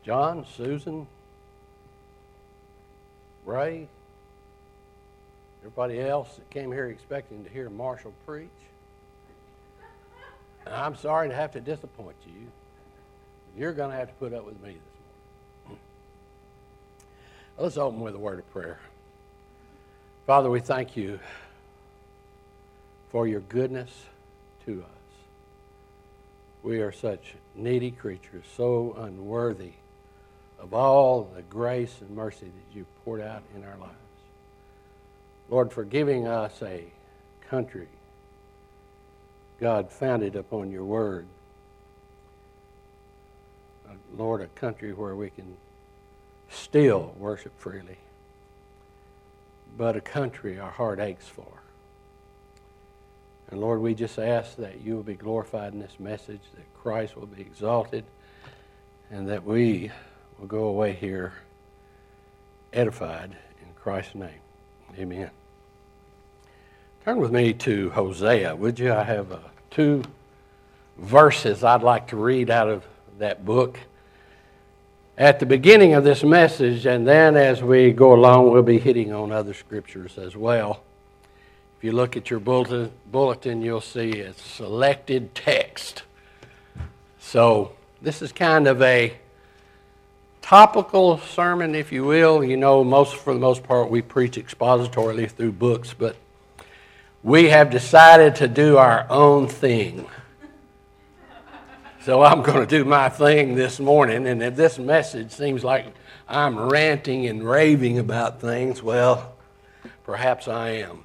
John, Susan, Ray, everybody else that came here expecting to hear Marshall preach. And I'm sorry to have to disappoint you. You're going to have to put up with me this morning. Let's open with a word of prayer. Father, we thank you for your goodness to us. We are such needy creatures, so unworthy of all the grace and mercy that you've poured out in our lives. Lord, for giving us a country, God, founded upon your word. Lord, a country where we can still worship freely, but a country our heart aches for. And Lord, we just ask that you will be glorified in this message, that Christ will be exalted, and that we will go away here edified in Christ's name. Amen. Turn with me to Hosea, would you? I have two verses I'd like to read out of that book at the beginning of this message, and then as we go along, we'll be hitting on other scriptures as well. If you look at your bulletin, you'll see it's selected text. So this is kind of a topical sermon, if you will. You know, for the most part, we preach expositorily through books, but we have decided to do our own thing. So I'm going to do my thing this morning, and if this message seems like I'm ranting and raving about things, well, perhaps I am.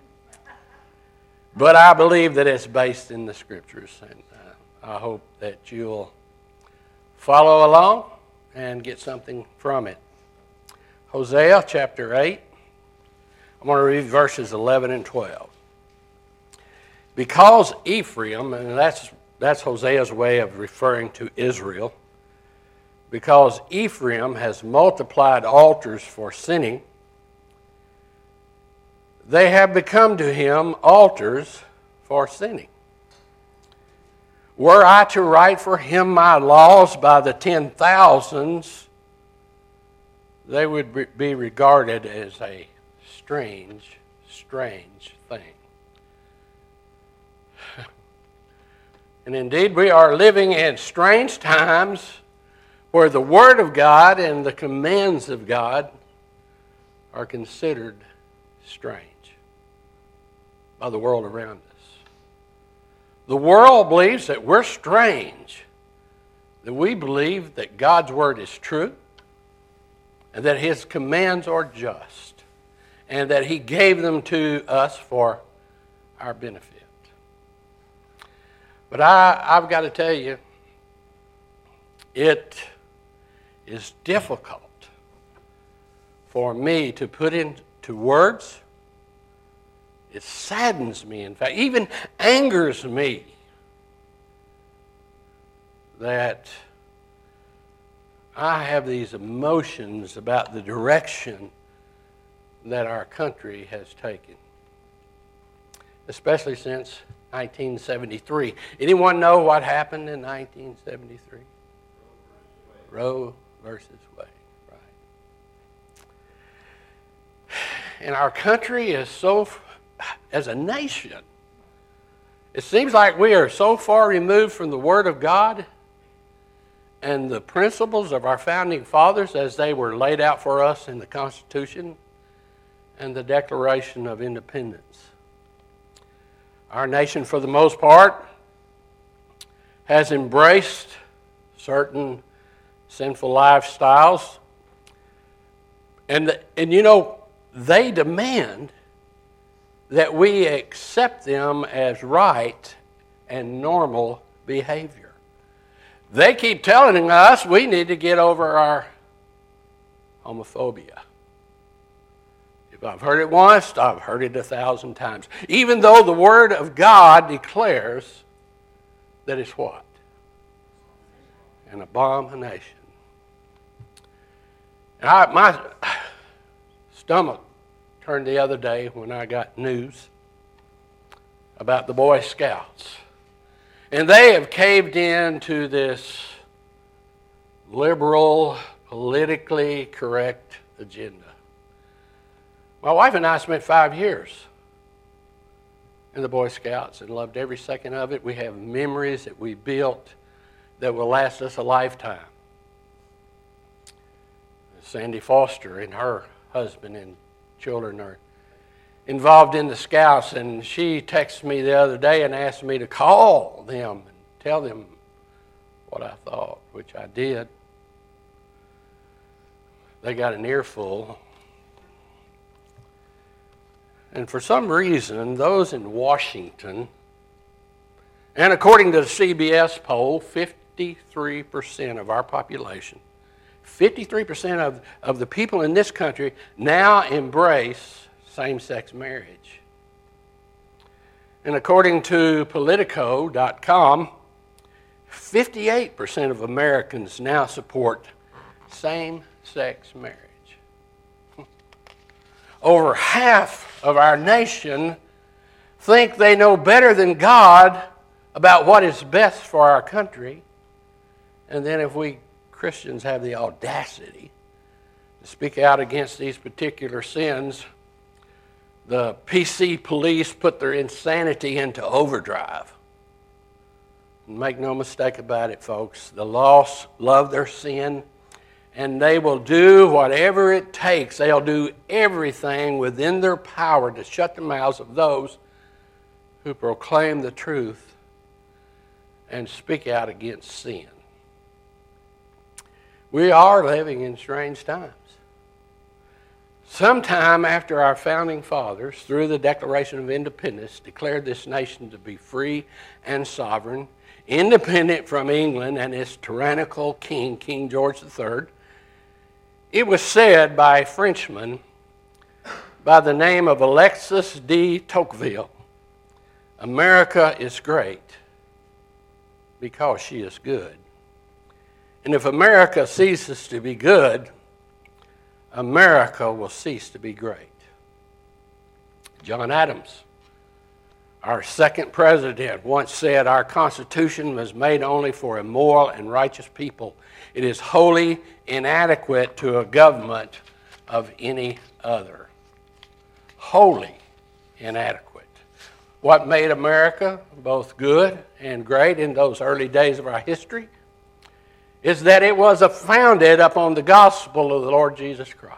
But I believe that it's based in the Scriptures, and I hope that you'll follow along and get something from it. Hosea chapter 8, I'm going to read verses 11 and 12. Because Ephraim, and that's Hosea's way of referring to Israel, because Ephraim has multiplied altars for sinning, they have become to him altars for sinning. Were I to write for him my laws by the 10,000s, they would be regarded as a strange thing. And indeed, we are living in strange times where the Word of God and the commands of God are considered strange by the world around us. The world believes that we're strange, that we believe that God's Word is true, and that His commands are just, and that He gave them to us for our benefit. But I've got to tell you, it is difficult for me to put into words. It saddens me, in fact, even angers me that I have these emotions about the direction that our country has taken, especially since 1973. Anyone know what happened in 1973? Roe versus Wade, right. And our country is as a nation, it seems like we are so far removed from the Word of God and the principles of our founding fathers as they were laid out for us in the Constitution and the Declaration of Independence. Our nation, for the most part, has embraced certain sinful lifestyles, and you know, they demand that we accept them as right and normal behavior. They keep telling us we need to get over our homophobia. If I've heard it once, I've heard it 1,000 times. Even though the Word of God declares that it's what? An abomination. And my stomach turned the other day when I got news about the Boy Scouts. And they have caved in to this liberal, politically correct agenda. My wife and I spent 5 years in the Boy Scouts and loved every second of it. We have memories that we built that will last us a lifetime. Sandy Foster and her husband and children are involved in the Scouts, and she texted me the other day and asked me to call them and tell them what I thought, which I did. They got an earful. And for some reason, those in Washington, and according to the CBS poll, 53% of our population, 53% of the people in this country now embrace same-sex marriage. And according to Politico.com, 58% of Americans now support same-sex marriage. Over half of our nation think they know better than God about what is best for our country. And then if we Christians have the audacity to speak out against these particular sins, the PC police put their insanity into overdrive. And make no mistake about it, folks, the lost love their sin, and they will do whatever it takes. They'll do everything within their power to shut the mouths of those who proclaim the truth and speak out against sin. We are living in strange times. Sometime after our founding fathers, through the Declaration of Independence, declared this nation to be free and sovereign, independent from England and its tyrannical king, King George III, it was said by a Frenchman by the name of Alexis de Tocqueville, America is great because she is good. And if America ceases to be good, America will cease to be great. John Adams, our second president, once said, "Our Constitution was made only for a moral and righteous people. It is wholly inadequate to a government of any other." Wholly inadequate. What made America both good and great in those early days of our history is that it was founded upon the gospel of the Lord Jesus Christ.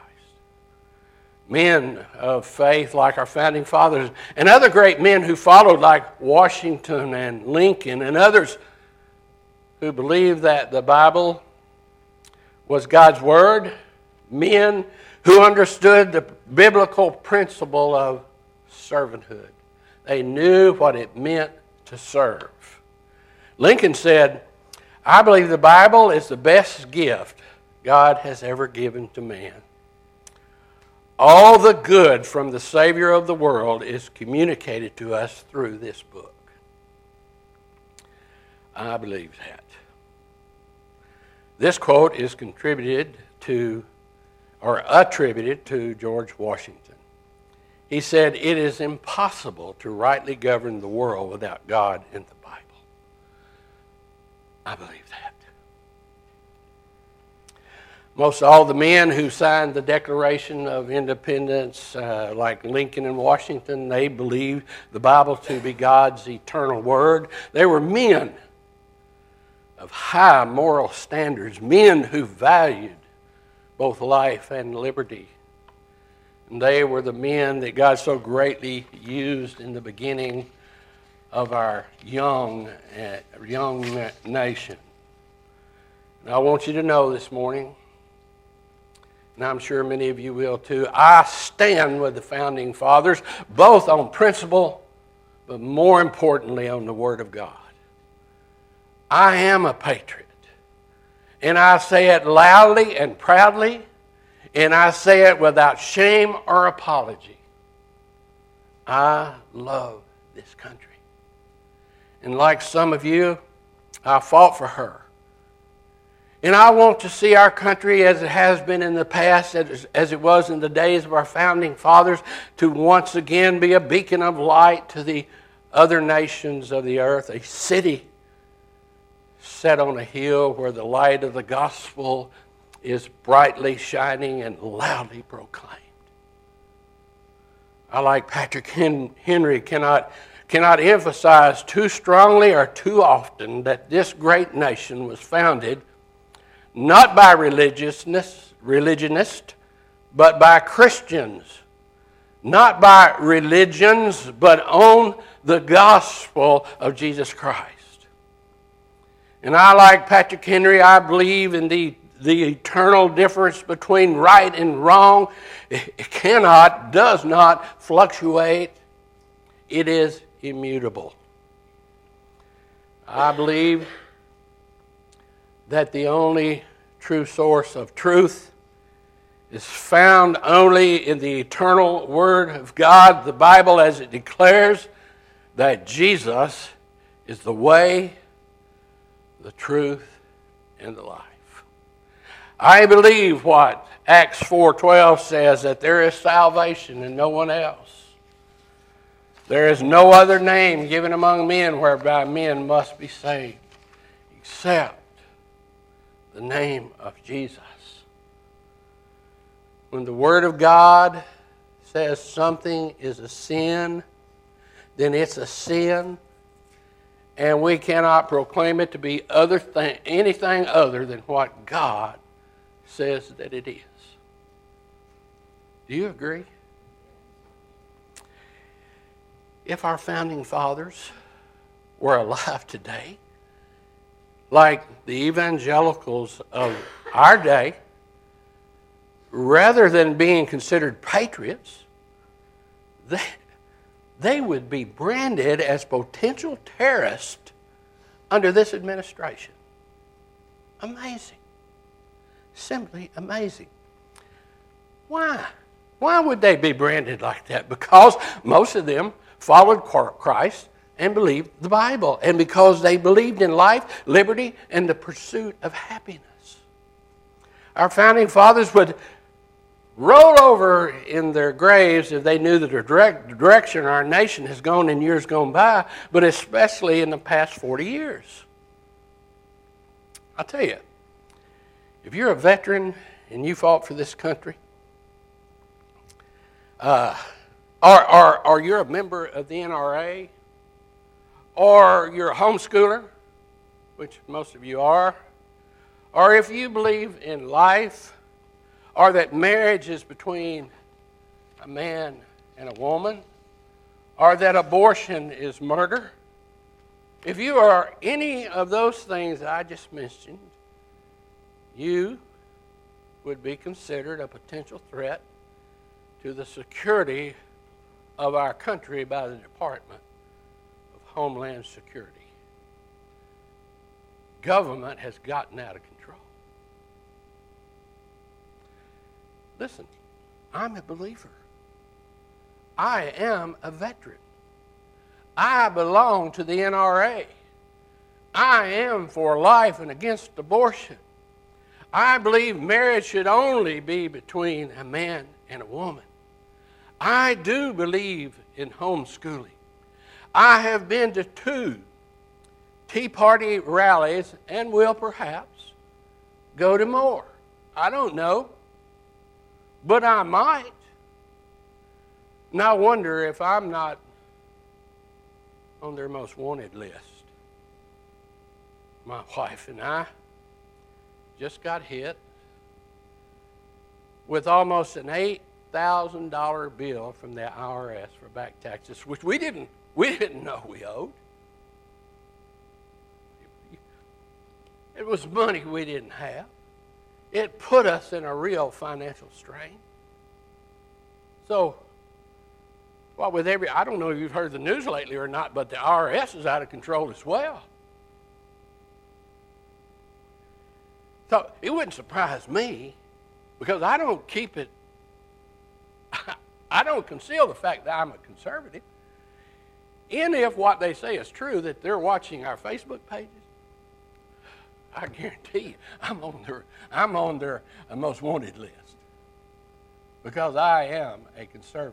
Men of faith like our founding fathers and other great men who followed like Washington and Lincoln and others who believed that the Bible was God's word, men who understood the biblical principle of servanthood. They knew what it meant to serve. Lincoln said, "I believe the Bible is the best gift God has ever given to man. All the good from the Savior of the world is communicated to us through this book." I believe that. This quote is attributed to George Washington. He said, "It is impossible to rightly govern the world without God and the Bible." I believe that. Most all the men who signed the Declaration of Independence, like Lincoln and Washington, they believed the Bible to be God's eternal word. They were men of high moral standards, men who valued both life and liberty. And they were the men that God so greatly used in the beginning of our young nation. And I want you to know this morning, and I'm sure many of you will too, I stand with the founding fathers, both on principle, but more importantly on the Word of God. I am a patriot, and I say it loudly and proudly, and I say it without shame or apology. I love this country. And like some of you, I fought for her. And I want to see our country as it has been in the past, as it was in the days of our founding fathers, to once again be a beacon of light to the other nations of the earth, a city set on a hill where the light of the gospel is brightly shining and loudly proclaimed. I, like Patrick Henry, cannot emphasize too strongly or too often that this great nation was founded not by religionists, but by Christians. Not by religions, but on the gospel of Jesus Christ. And I, like Patrick Henry, I believe in the eternal difference between right and wrong. It does not fluctuate. It is immutable. I believe that the only true source of truth is found only in the eternal Word of God, the Bible, as it declares that Jesus is the way, the truth, and the life. I believe what Acts 4:12 says, that there is salvation in no one else. There is no other name given among men whereby men must be saved except the name of Jesus. When the Word of God says something is a sin, then it's a sin, and we cannot proclaim it to be anything other than what God says that it is. Do you agree? If our founding fathers were alive today, like the evangelicals of our day, rather than being considered patriots, they would be branded as potential terrorists under this administration. Amazing. Simply amazing. Why? Why would they be branded like that? Because most of them followed Christ and believed the Bible, and because they believed in life, liberty, and the pursuit of happiness. Our founding fathers would roll over in their graves if they knew the direction our nation has gone in years gone by, but especially in the past 40 years. I'll tell you, if you're a veteran and you fought for this country, or you're a member of the NRA, or you're a homeschooler, which most of you are, or if you believe in life, or that marriage is between a man and a woman, or that abortion is murder, if you are any of those things I just mentioned, you would be considered a potential threat to the security of our country by the Department of Homeland Security. Government has gotten out of control. Listen, I'm a believer. I am a veteran. I belong to the NRA. I am for life and against abortion. I believe marriage should only be between a man and a woman. I do believe in homeschooling. I have been to 2 Tea Party rallies and will perhaps go to more. I don't know, but I might. And I wonder if I'm not on their most wanted list. My wife and I just got hit with almost an $8,000 bill from the IRS for back taxes, which we didn't know we owed. It was money we didn't have. It put us in a real financial strain. So, well, I don't know if you've heard the news lately or not, but the IRS is out of control as well. So it wouldn't surprise me, because I don't keep it, I don't conceal the fact that I'm a conservative. And if what they say is true, that they're watching our Facebook pages, I guarantee you, I'm on their most wanted list, because I am a conservative.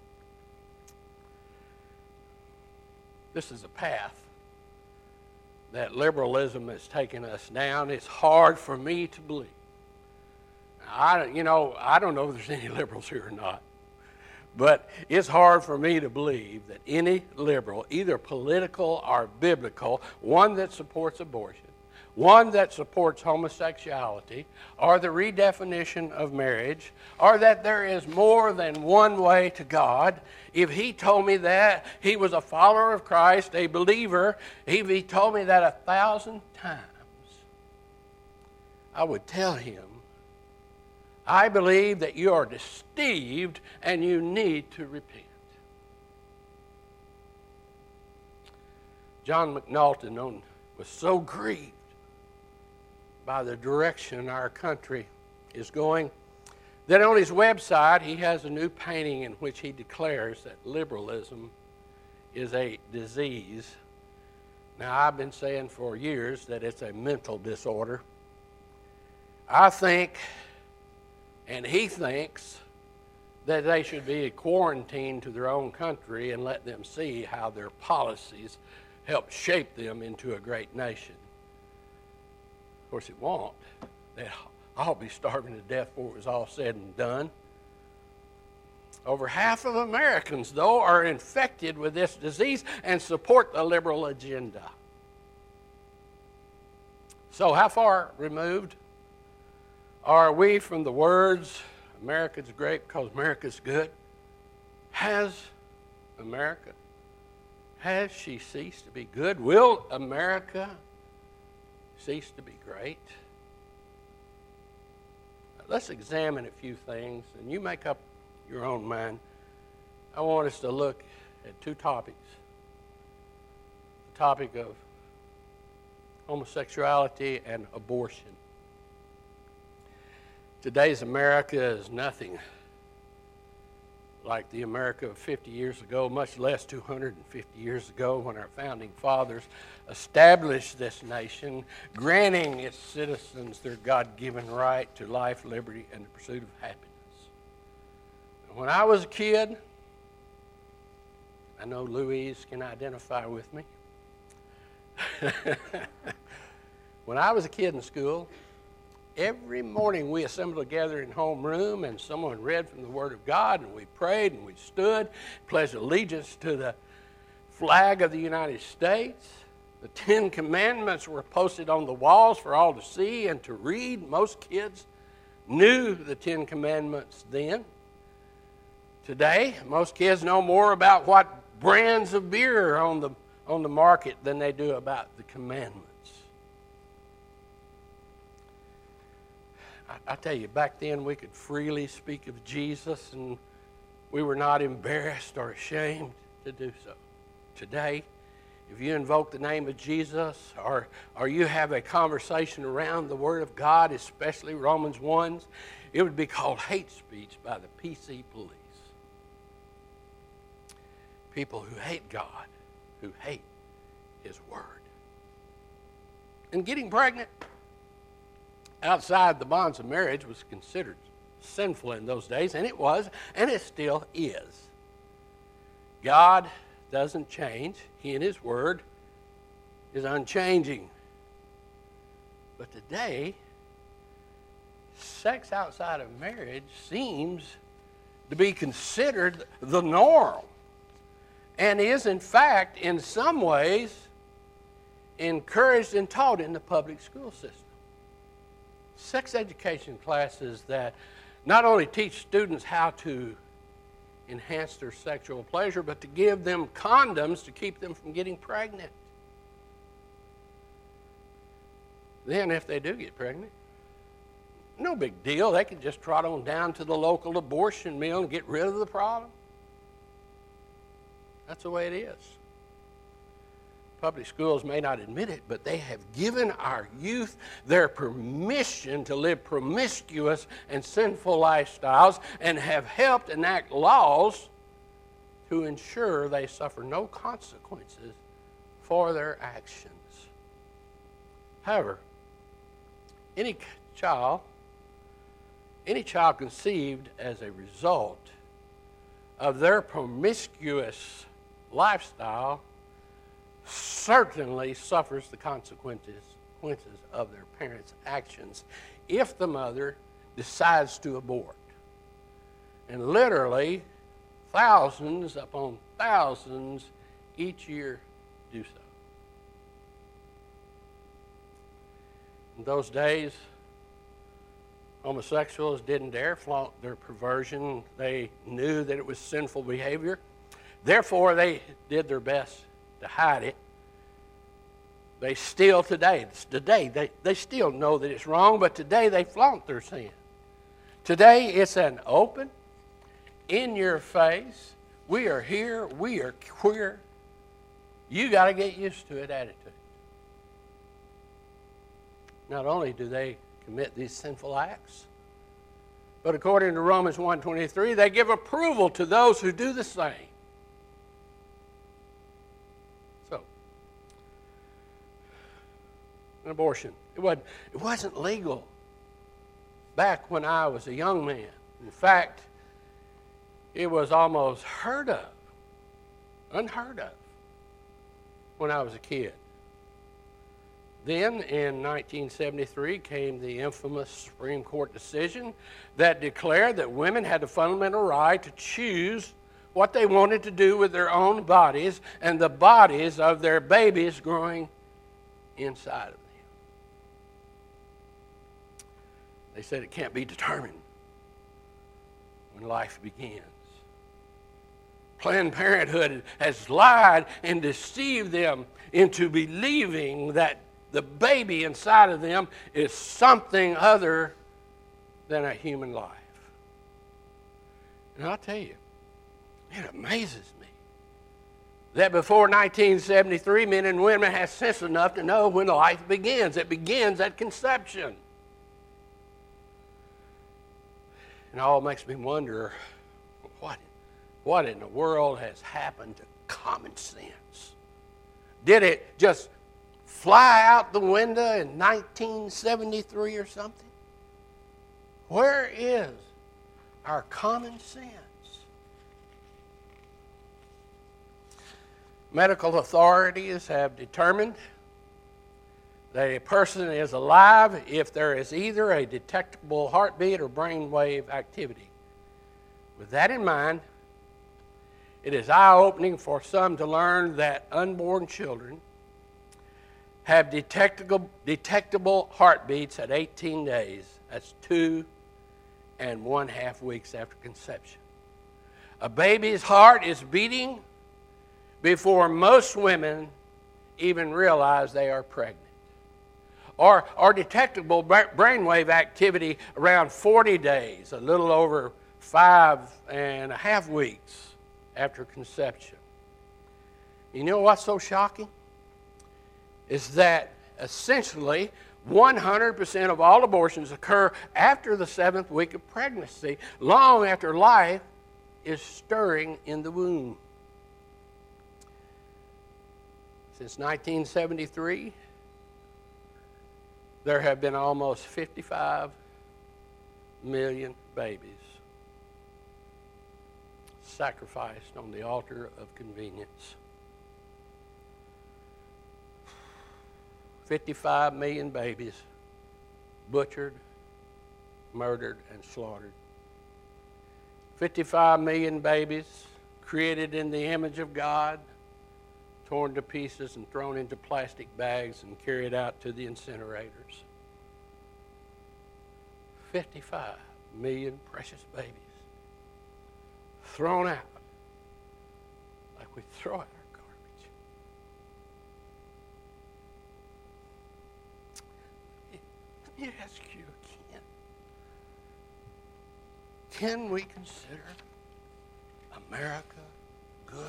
This is a path that liberalism has taken us down. It's hard for me to believe. I don't know if there's any liberals here or not, but it's hard for me to believe that any liberal, either political or biblical, one that supports abortion, one that supports homosexuality, or the redefinition of marriage, or that there is more than one way to God. If he told me that, he was a follower of Christ, a believer, if he told me that 1,000 times, I would tell him, I believe that you are deceived and you need to repent. John McNaughton was so grieved by the direction our country is going that on his website he has a new painting in which he declares that liberalism is a disease. Now, I've been saying for years that it's a mental disorder. I think, and he thinks, that they should be quarantined to their own country and let them see how their policies help shape them into a great nation. Of course, it won't. They'll all be starving to death before it was all said and done. Over half of Americans, though, are infected with this disease and support the liberal agenda. So how far removed are we from the words, America's great because America's good? Has she ceased to be good? Will America cease to be great? Let's examine a few things, and you make up your own mind. I want us to look at two topics. The topic of homosexuality and abortion. Today's America is nothing like the America of 50 years ago, much less 250 years ago when our founding fathers established this nation, granting its citizens their God-given right to life, liberty, and the pursuit of happiness. When I was a kid, I know Louise can identify with me. When I was a kid in school, every morning we assembled together in homeroom and someone read from the Word of God and we prayed and we stood, pledged allegiance to the flag of the United States. The 10 Commandments were posted on the walls for all to see and to read. Most kids knew the 10 Commandments then. Today, most kids know more about what brands of beer are on the market than they do about the commandments. I tell you, back then we could freely speak of Jesus and we were not embarrassed or ashamed to do so. Today, if you invoke the name of Jesus or you have a conversation around the Word of God, especially Romans 1, it would be called hate speech by the PC police. People who hate God, who hate His Word. And getting pregnant outside the bonds of marriage was considered sinful in those days, and it was, and it still is. God doesn't change. He in His Word is unchanging. But today, sex outside of marriage seems to be considered the norm and is, in fact, in some ways, encouraged and taught in the public school system. Sex education classes that not only teach students how to enhance their sexual pleasure, but to give them condoms to keep them from getting pregnant. Then if they do get pregnant, no big deal. They can just trot on down to the local abortion mill and get rid of the problem. That's the way it is. Public schools may not admit it, but they have given our youth their permission to live promiscuous and sinful lifestyles and have helped enact laws to ensure they suffer no consequences for their actions. However, any child conceived as a result of their promiscuous lifestyle certainly suffers the consequences of their parents' actions if the mother decides to abort. And literally, thousands upon thousands each year do so. In those days, homosexuals didn't dare flaunt their perversion. They knew that it was sinful behavior. Therefore, they did their best to hide it. They still today they still know that it's wrong, but today they flaunt their sin. Today, it's an open, in your face, we are here, we are queer. You got to get used to it attitude. Not only do they commit these sinful acts, but according to Romans 1:23, they give approval to those who do the same. So, an abortion. It wasn't legal back when I was a young man. In fact, it was almost unheard of, when I was a kid. Then, in 1973, came the infamous Supreme Court decision that declared that women had the fundamental right to choose what they wanted to do with their own bodies and the bodies of their babies growing inside of them. They said it can't be determined when life begins. Planned Parenthood has lied and deceived them into believing that the baby inside of them is something other than a human life. And I'll tell you, it amazes me that before 1973, men and women had sense enough to know when life begins. It begins at conception. And it all makes me wonder, what in the world has happened to common sense? Did it just fly out the window in 1973 or something? Where is our common sense? Medical authorities have determined that a person is alive if there is either a detectable heartbeat or brainwave activity. With that in mind, it is eye-opening for some to learn that unborn children have detectable heartbeats at 18 days. That's 2 1/2 weeks after conception. A baby's heart is beating before most women even realize they are pregnant. Or detectable brainwave activity around 40 days, a little over 5.5 weeks after conception. You know what's so shocking? Is that essentially 100% of all abortions occur after the 7th week of pregnancy, long after life is stirring in the womb. Since 1973, there have been almost 55 million babies sacrificed on the altar of convenience. 55 million babies butchered, murdered, and slaughtered. 55 million babies created in the image of God, torn to pieces and thrown into plastic bags and carried out to the incinerators. 55 million precious babies thrown out like we throw out our garbage. Let me ask you again. Can we consider America good?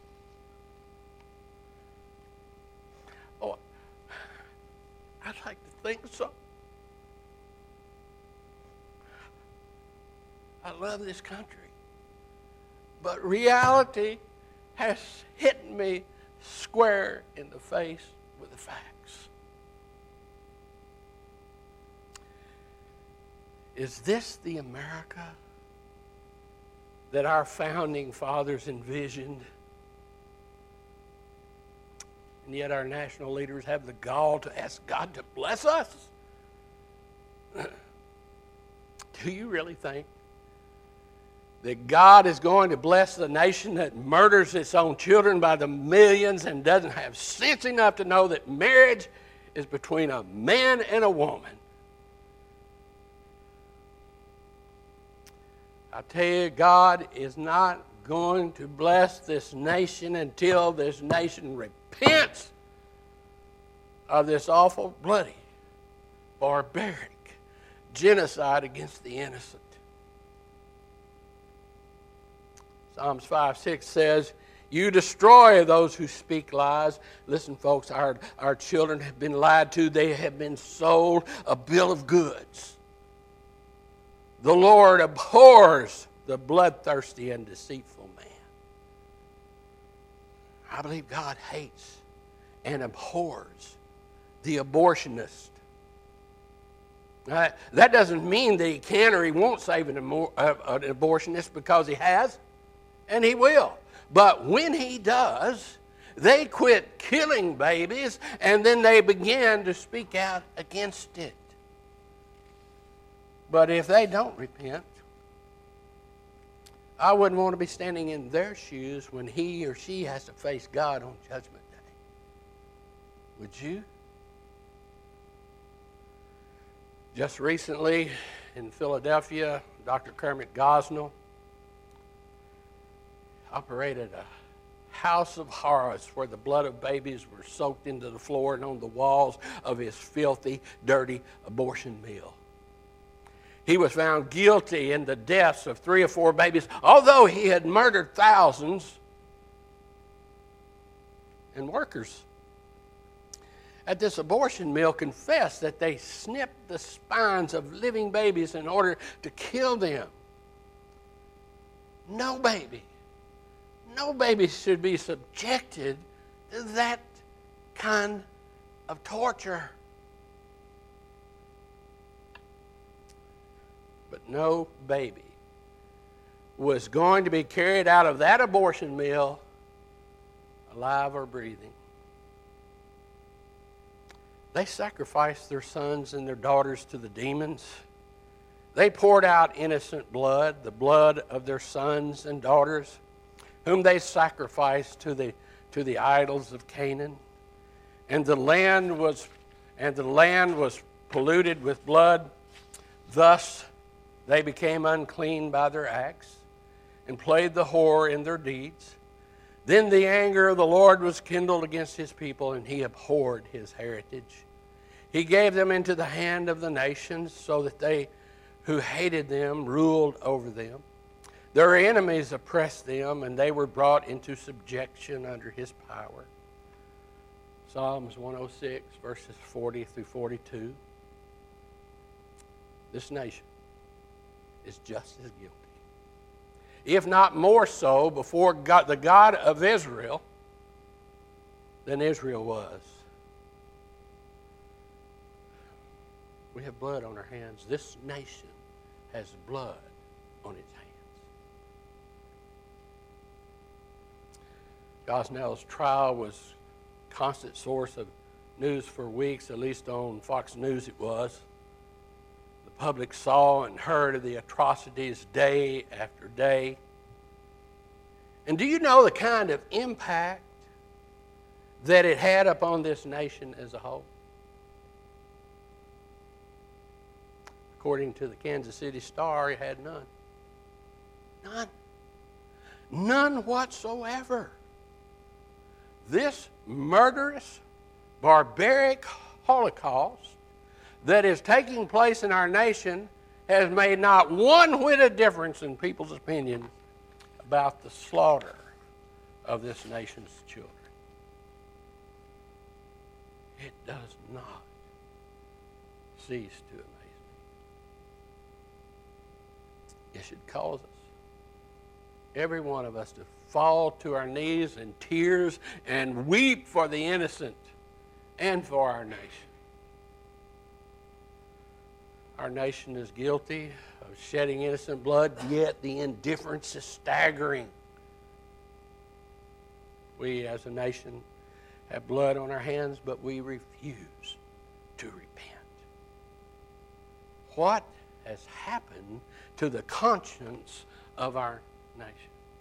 Oh, I'd like to think so. I love this country. But reality has hit me square in the face with the facts. Is this the America that our founding fathers envisioned? In And yet our national leaders have the gall to ask God to bless us. Do you really think that God is going to bless the nation that murders its own children by the millions and doesn't have sense enough to know that marriage is between a man and a woman? I tell you, God is not going to bless this nation until this nation repents of this awful, bloody, barbaric genocide against the innocent. Psalms 5:6 says, you destroy those who speak lies. Listen, folks, our children have been lied to. They have been sold a bill of goods. The Lord abhors the bloodthirsty and deceitful man. I believe God hates and abhors the abortionist. That doesn't mean that he can or he won't save an abortionist, because he has and he will. But when he does, they quit killing babies and then they begin to speak out against it. But if they don't repent, I wouldn't want to be standing in their shoes when he or she has to face God on Judgment Day. Would you? Just recently in Philadelphia, Dr. Kermit Gosnell operated a house of horrors where the blood of babies were soaked into the floor and on the walls of his filthy, dirty abortion mill. He was found guilty in the deaths of 3 or 4 babies, although he had murdered thousands. And workers at this abortion mill confessed that they snipped the spines of living babies in order to kill them. No baby should be subjected to that kind of torture. But no baby was going to be carried out of that abortion mill alive or breathing. They sacrificed their sons and their daughters to the demons. They poured out innocent blood, the blood of their sons and daughters, whom they sacrificed to the idols of Canaan. And the land was polluted with blood. Thus they became unclean by their acts and played the whore in their deeds. Then the anger of the Lord was kindled against his people, and he abhorred his heritage. He gave them into the hand of the nations, so that they who hated them ruled over them. Their enemies oppressed them, and they were brought into subjection under his power. Psalms 106, verses 40 through 42. This nation is just as guilty, if not more so, before God, the God of Israel, than Israel was. We have blood on our hands. This nation has blood on its hands. Gosnell's trial was a constant source of news for weeks, at least on Fox News it was. The public saw and heard of the atrocities day after day. And do you know the kind of impact that it had upon this nation as a whole? According to the Kansas City Star, it had none. None. None whatsoever. This murderous, barbaric Holocaust that is taking place in our nation has made not one whit of difference in people's opinion about the slaughter of this nation's children. It does not cease to amaze me. It should cause us, every one of us, to fall to our knees in tears and weep for the innocent and for our nation. Our nation is guilty of shedding innocent blood, yet the indifference is staggering. We as a nation have blood on our hands, but we refuse to repent. What has happened to the conscience of our nation?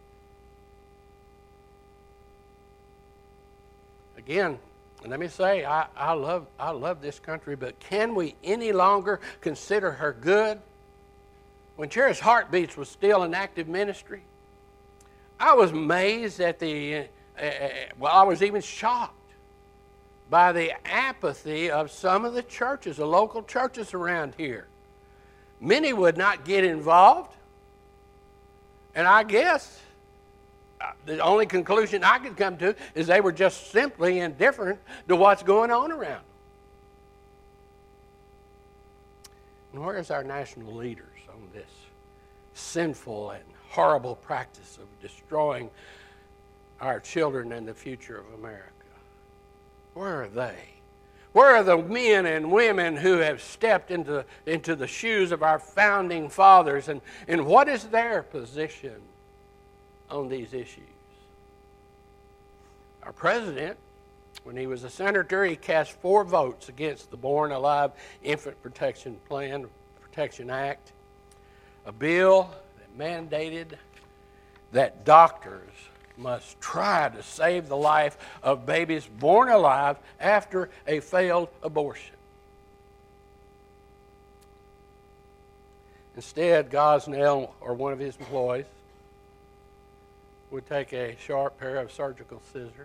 Again, let me say, I love this country, but can we any longer consider her good? When Cherish Heartbeats was still in active ministry, I was amazed at I was even shocked by the apathy of some of the churches, the local churches around here. Many would not get involved, and I guess the only conclusion I could come to is they were just simply indifferent to what's going on around them. And where is our national leaders on this sinful and horrible practice of destroying our children and the future of America? Where are they? Where are the men and women who have stepped into the shoes of our founding fathers, and what is their position on these issues? Our president, when he was a senator, he cast 4 votes against the Born Alive Infant Protection Act, a bill that mandated that doctors must try to save the life of babies born alive after a failed abortion. Instead, Gosnell or one of his employees would take a sharp pair of surgical scissors,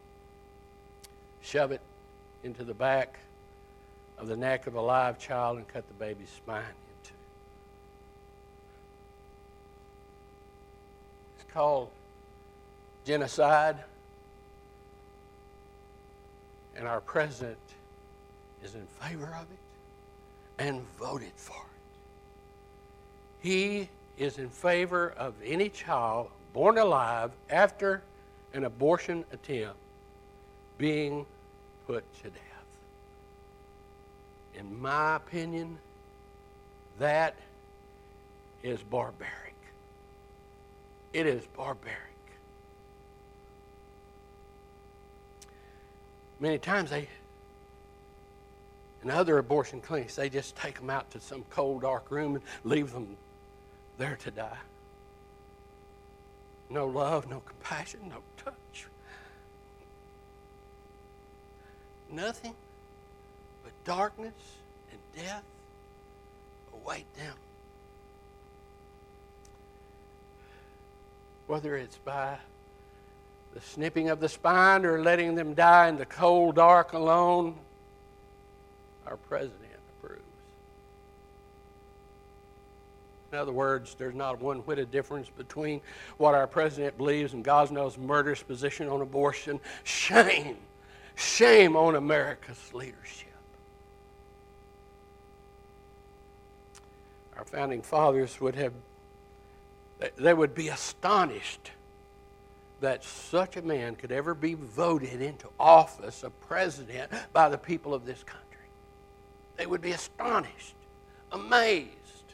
shove it into the back of the neck of a live child, and cut the baby's spine in two. It's called genocide, and our president is in favor of it and voted for it. He is in favor of any child born alive after an abortion attempt being put to death. In my opinion, that is barbaric. It is barbaric. Many times in other abortion clinics, they just take them out to some cold, dark room and leave them there to die. No love, no compassion, no touch. Nothing but darkness and death await them. Whether it's by the snipping of the spine or letting them die in the cold, dark, alone, our president approves. In other words, there's not one whit of difference between what our president believes and Gosnell's murderous position on abortion. Shame. Shame on America's leadership. Our founding fathers would be astonished that such a man could ever be voted into office, a president, by the people of this country. They would be astonished, amazed.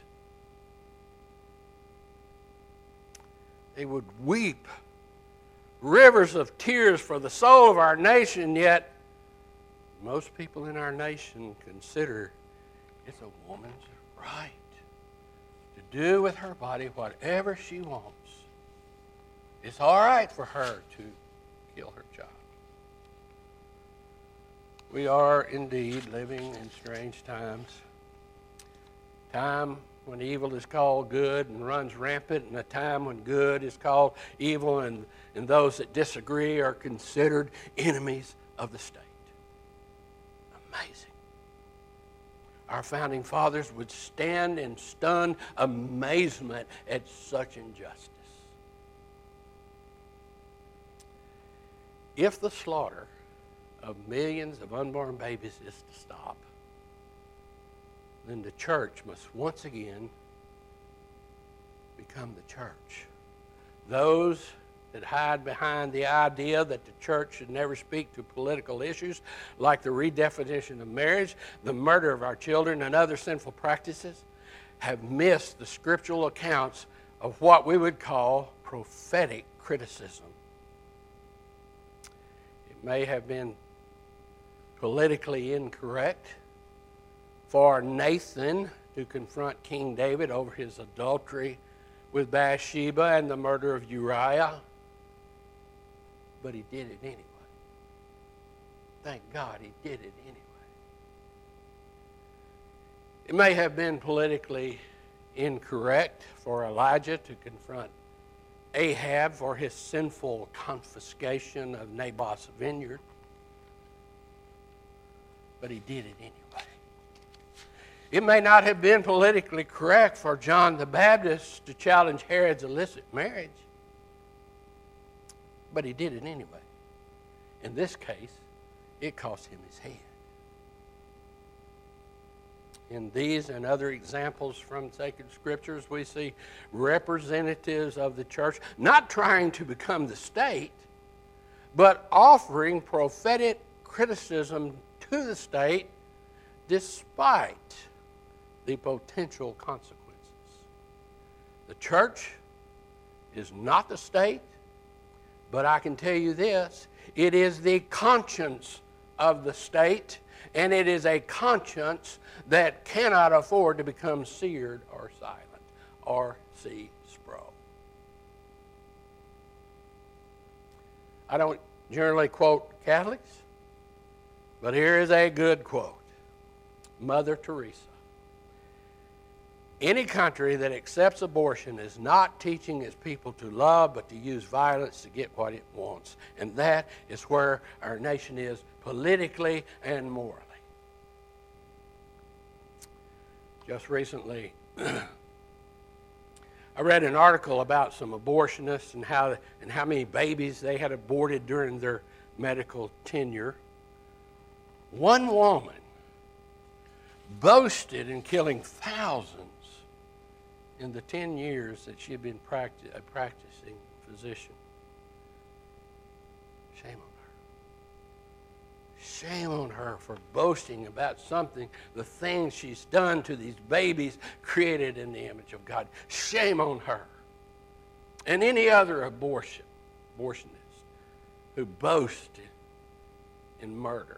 They would weep rivers of tears for the soul of our nation, yet most people in our nation consider it's a woman's right to do with her body whatever she wants. It's all right for her to kill her child. We are indeed living in strange times. Time when evil is called good and runs rampant, and a time when good is called evil, and those that disagree are considered enemies of the state. Amazing. Our founding fathers would stand in stunned amazement at such injustice. If the slaughter of millions of unborn babies is to stop, then the church must once again become the church. Those that hide behind the idea that the church should never speak to political issues like the redefinition of marriage, the murder of our children, and other sinful practices have missed the scriptural accounts of what we would call prophetic criticism. It may have been politically incorrect for Nathan to confront King David over his adultery with Bathsheba and the murder of Uriah, but he did it anyway. Thank God he did it anyway. It may have been politically incorrect for Elijah to confront Ahab for his sinful confiscation of Naboth's vineyard, but he did it anyway. It may not have been politically correct for John the Baptist to challenge Herod's illicit marriage, but he did it anyway. In this case, it cost him his head. In these and other examples from sacred scriptures, we see representatives of the church not trying to become the state, but offering prophetic criticism to the state despite the potential consequences. The church is not the state, but I can tell you this, it is the conscience of the state, and it is a conscience that cannot afford to become seared or silent. R.C. Sproul. I don't generally quote Catholics, but here is a good quote. Mother Teresa. Any country that accepts abortion is not teaching its people to love, but to use violence to get what it wants. And that is where our nation is politically and morally. Just recently, I read an article about some abortionists and how many babies they had aborted during their medical tenure. One woman boasted in killing thousands in the 10 years that she had been a practicing physician. Shame on her. Shame on her for boasting about something, the things she's done to these babies created in the image of God. Shame on her. And any other abortionist who boasted in murder.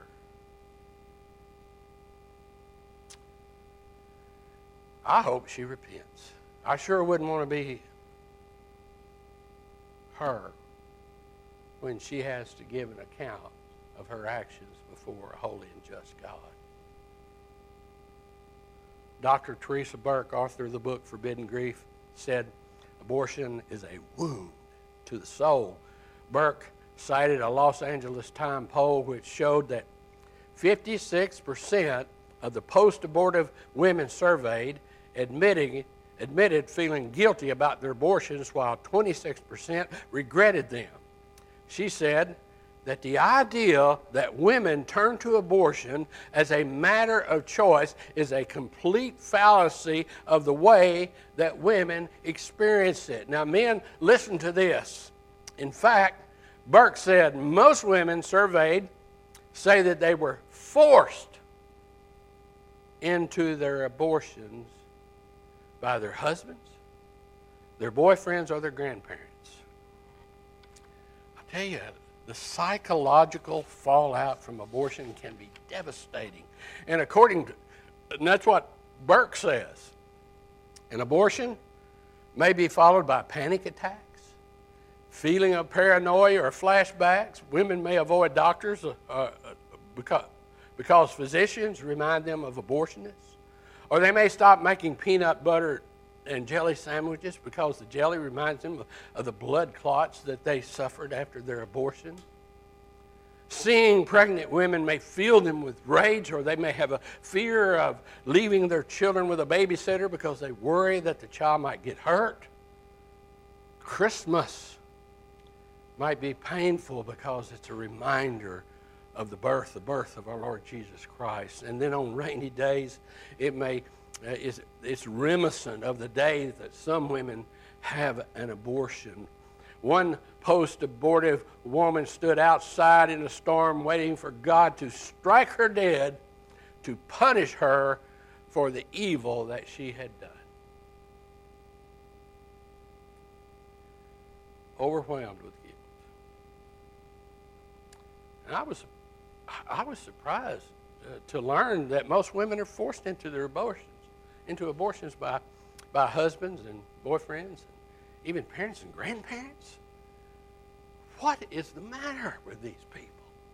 I hope she repents. I sure wouldn't want to be her when she has to give an account of her actions before a holy and just God. Dr. Teresa Burke, author of the book Forbidden Grief, said, abortion is a wound to the soul. Burke cited a Los Angeles Times poll which showed that 56% of the post-abortive women surveyed admitted feeling guilty about their abortions, while 26% regretted them. She said that the idea that women turn to abortion as a matter of choice is a complete fallacy of the way that women experience it. Now, men, listen to this. In fact, Burke said most women surveyed say that they were forced into their abortions by their husbands, their boyfriends, or their grandparents. I tell you, the psychological fallout from abortion can be devastating. And that's what Burke says. An abortion may be followed by panic attacks, feeling of paranoia or flashbacks. Women may avoid doctors because physicians remind them of abortionists. Or they may stop making peanut butter and jelly sandwiches because the jelly reminds them of the blood clots that they suffered after their abortion. Seeing pregnant women may fill them with rage, or they may have a fear of leaving their children with a babysitter because they worry that the child might get hurt. Christmas might be painful because it's a reminder of the birth of our Lord Jesus Christ. And then on rainy days, it's reminiscent of the day that some women have an abortion. One post-abortive woman stood outside in a storm waiting for God to strike her dead to punish her for the evil that she had done. Overwhelmed with guilt. And I was surprised to learn that most women are forced into abortions by husbands and boyfriends, and even parents and grandparents. What is the matter with these people?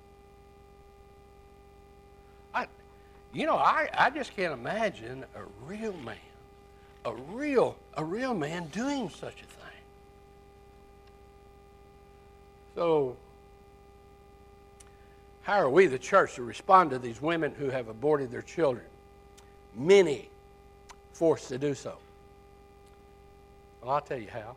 I just can't imagine a real man, a real man doing such a thing. So, how are we, the church, to respond to these women who have aborted their children? Many forced to do so. Well, I'll tell you how.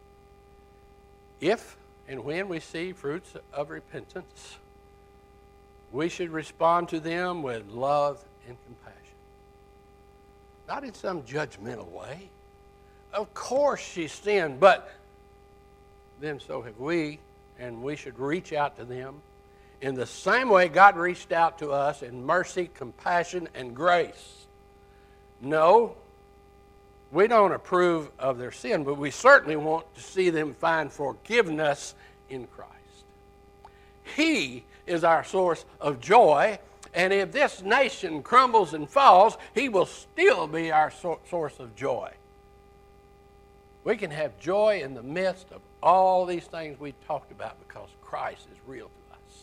If and when we see fruits of repentance, we should respond to them with love and compassion. Not in some judgmental way. Of course she sinned, but then so have we, and we should reach out to them in the same way God reached out to us in mercy, compassion, and grace. No, we don't approve of their sin, but we certainly want to see them find forgiveness in Christ. He is our source of joy, and if this nation crumbles and falls, He will still be our source of joy. We can have joy in the midst of all these things we talked about because Christ is real to us.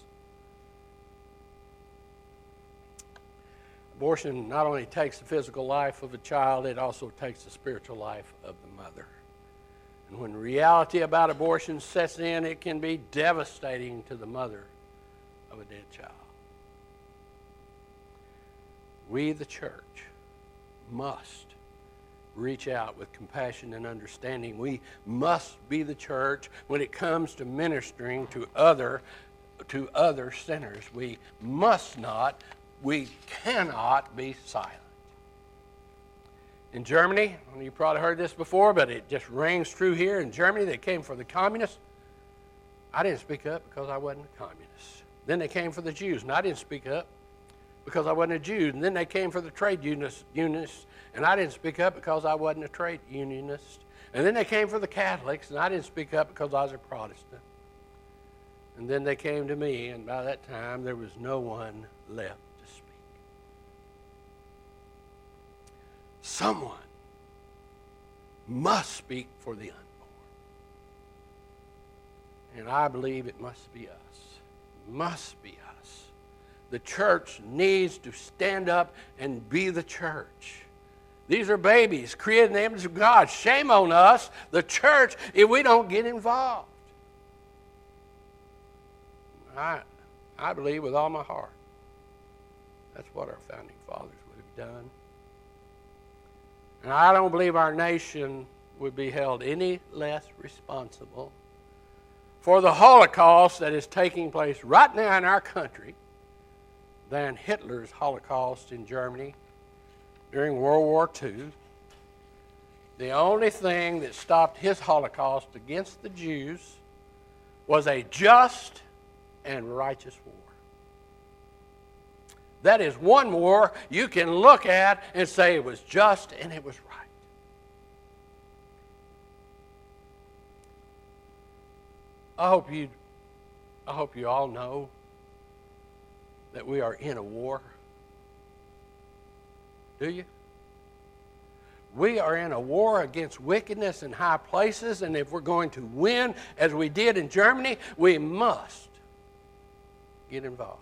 Abortion not only takes the physical life of a child, it also takes the spiritual life of the mother. And when reality about abortion sets in, it can be devastating to the mother of a dead child. We, the church, must reach out with compassion and understanding. We must be the church when it comes to ministering to other sinners. We cannot be silent. In Germany, you probably heard this before, but it just rings true here. In Germany, they came for the communists. I didn't speak up because I wasn't a communist. Then they came for the Jews, and I didn't speak up because I wasn't a Jew. And then they came for the trade unionists, and I didn't speak up because I wasn't a trade unionist. And then they came for the Catholics, and I didn't speak up because I was a Protestant. And then they came to me, and by that time, there was no one left to speak. Someone must speak for the unborn. And I believe it must be us. Must be us. The church needs to stand up and be the church. These are babies created in the image of God. Shame on us, the church, if we don't get involved. I believe with all my heart that's what our founding fathers would have done. And I don't believe our nation would be held any less responsible for the Holocaust that is taking place right now in our country than Hitler's Holocaust in Germany during World War II. The only thing that stopped his Holocaust against the Jews was a just and righteous war. That is one war you can look at and say it was just and it was right. I hope you all know that we are in a war. Do you? We are in a war against wickedness in high places, and if we're going to win, as we did in Germany, we must get involved.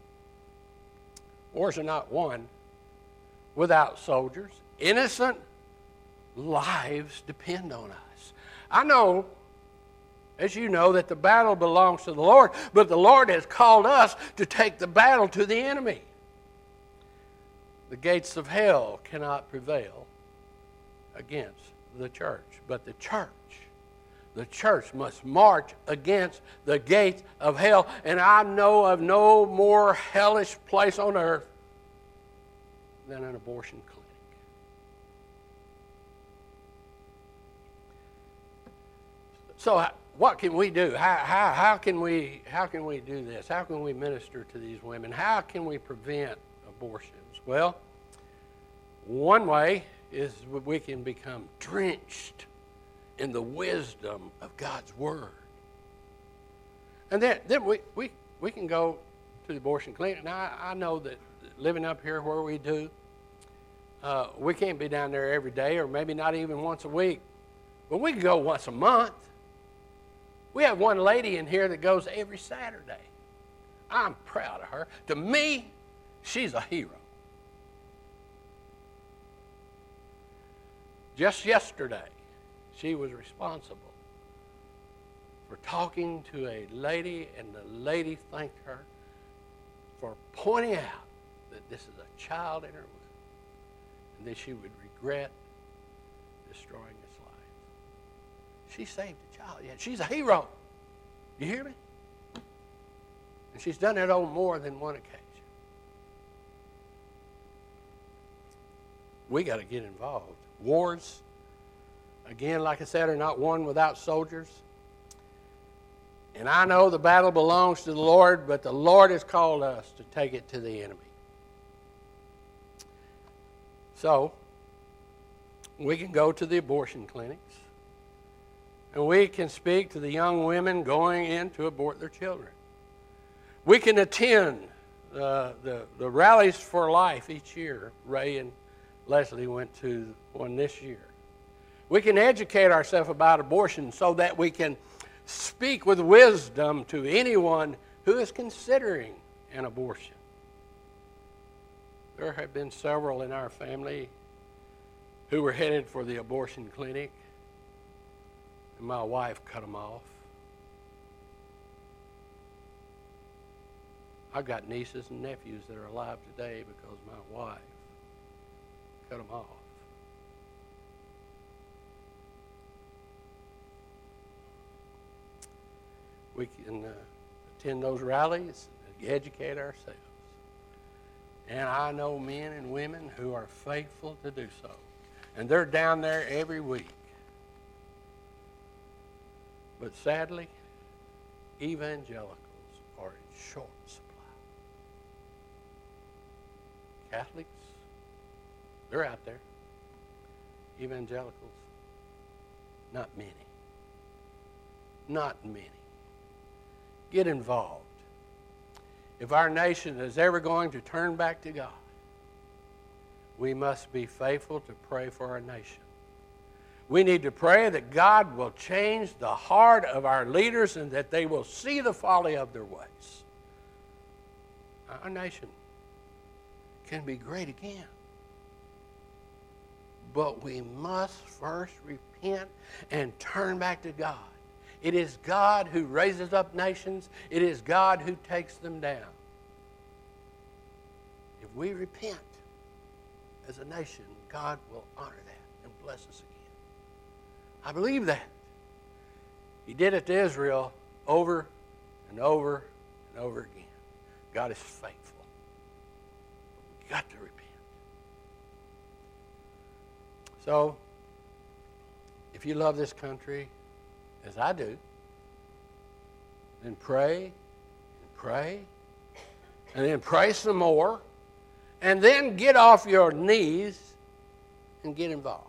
Wars are not won without soldiers. Innocent lives depend on us. I know, as you know, that the battle belongs to the Lord, but the Lord has called us to take the battle to the enemy. The gates of hell cannot prevail against the church, but the church must march against the gates of hell. And I know of no more hellish place on earth than an abortion clinic. So what can we do? How can we do this? How can we minister to these women? How can we prevent abortions? Well, one way is we can become drenched in the wisdom of God's Word. And then we can go to the abortion clinic. Now, I know that living up here where we do, we can't be down there every day or maybe not even once a week. But we can go once a month. We have one lady in here that goes every Saturday. I'm proud of her. To me, she's a hero. Just yesterday, she was responsible for talking to a lady, and the lady thanked her for pointing out that this is a child in her womb, and that she would regret destroying its life. She saved a child. Yeah, she's a hero. You hear me? And she's done it on more than one occasion. We got to get involved. Wars, again, like I said, are not won without soldiers. And I know the battle belongs to the Lord, but the Lord has called us to take it to the enemy. So, we can go to the abortion clinics, and we can speak to the young women going in to abort their children. We can attend the rallies for life each year. Ray and Leslie went to one this year. We can educate ourselves about abortion so that we can speak with wisdom to anyone who is considering an abortion. There have been several in our family who were headed for the abortion clinic, and my wife cut them off. I've got nieces and nephews that are alive today because my wife cut them off. We can attend those rallies and educate ourselves. And I know men and women who are faithful to do so. And they're down there every week. But sadly, evangelicals are in short supply. Catholics, they're out there. Evangelicals, not many. Not many. Get involved. If our nation is ever going to turn back to God, we must be faithful to pray for our nation. We need to pray that God will change the heart of our leaders and that they will see the folly of their ways. Our nation can be great again. But we must first repent and turn back to God. It is God who raises up nations. It is God who takes them down. If we repent as a nation, God will honor that and bless us again. I believe that. He did it to Israel over and over and over again. God is faithful. We've got to repent. So, if you love this country, as I do, then pray and pray, and then pray some more, and then get off your knees and get involved.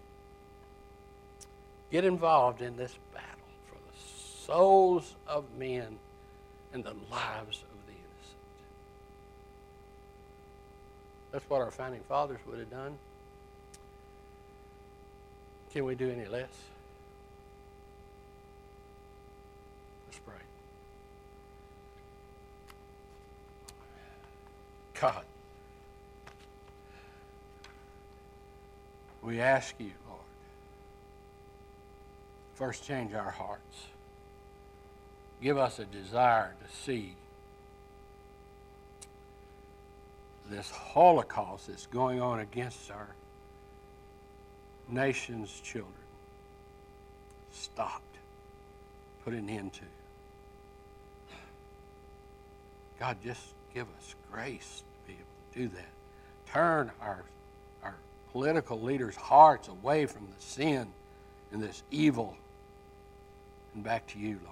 Get involved in this battle for the souls of men and the lives of the innocent. That's what our founding fathers would have done. Can we do any less? Let's pray. God, we ask you, Lord, first change our hearts. Give us a desire to see this Holocaust that's going on against our nation's children stopped, put an end to. God, just give us grace to be able to do that. Turn our political leaders' hearts away from the sin and this evil and back to you, Lord.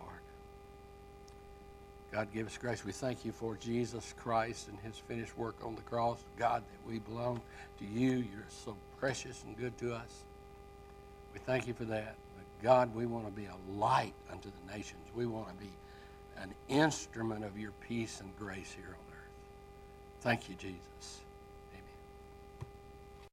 God, give us grace. We thank you for Jesus Christ and his finished work on the cross. God, that we belong to you. You're so precious and good to us. We thank you for that. But God, we want to be a light unto the nations. We want to be an instrument of your peace and grace here on earth. Thank you, Jesus.